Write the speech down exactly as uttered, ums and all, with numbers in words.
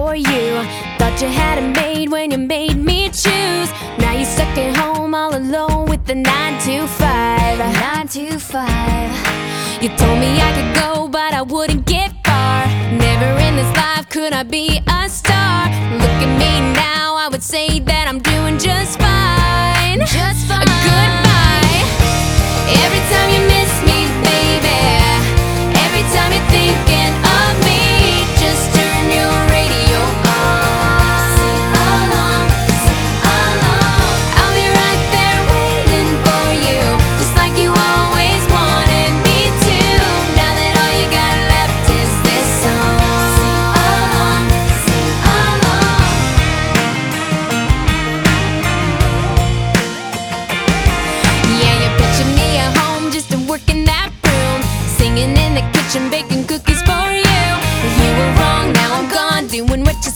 for you. Thought you had it made when you made me choose. Now you're stuck at home all alone with the nine to five. Nine to five. You told me I could go, but I wouldn't get far. Never in this life could I be a star. Look at me now, I would say that I'm doing just fine. Just fine. Goodbye. Every time you miss me, baby, every time you're thinking of me, just turn your radio on. Sing along, sing along. I'll be right there waiting for you, just like you always wanted me to. Now that all you got left is this song. Sing along, sing along. Yeah, you picture me at home just working that room, singing in the kitchen, baking cookies for you. You were wrong, now I'm gone, doing what